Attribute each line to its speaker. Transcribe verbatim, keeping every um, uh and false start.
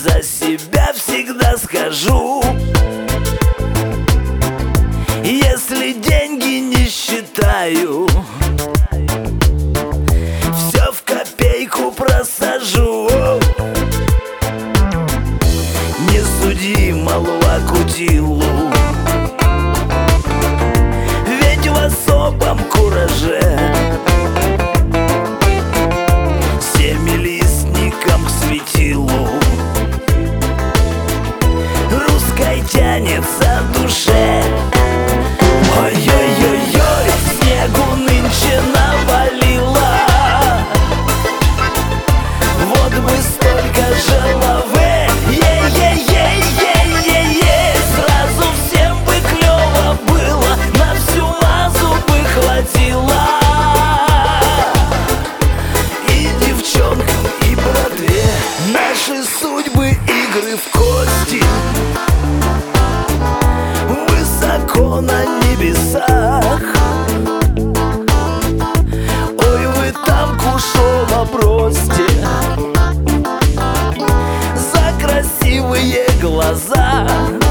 Speaker 1: за себя всегда скажу: если деньги не считаю, все в копейку просажу. Не суди малого кутилу, ведь в особом кураже семилистником к светилу русской тянется душе. Ой-ой-ой-ой, снегу нынче навалило, вот бы столько же лавы, ей-ей-ей-ей-ей-ей, сразу всем бы клево было, на всю мазу бы хватило. И девчонкам, и братве наши судьбы игры в кости высоко на небесах. Ой, вы там Кушова бросьте за красивые глаза.